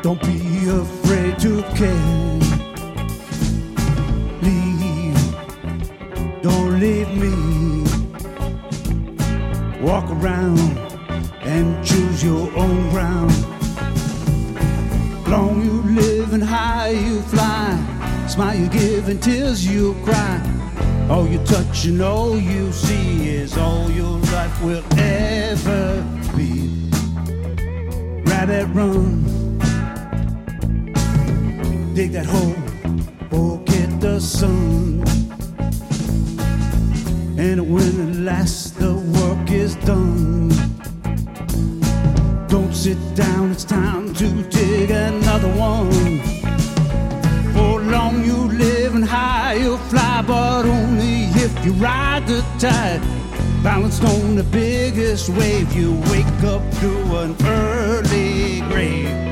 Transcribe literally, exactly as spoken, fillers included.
Don't be afraid to care. Leave, don't leave me. Walk around and choose your own ground. Long you live and high you fly. Smile you give and tears you cry. All you touch and all you see is all your life will ever be. Ride that run, dig that hole, forget the sun. And when at last the work is done, don't sit down, it's time to dig another one. For long you live and high you'll fly, but only if you ride the tide. Balanced on the biggest wave, you wake up to an early grave.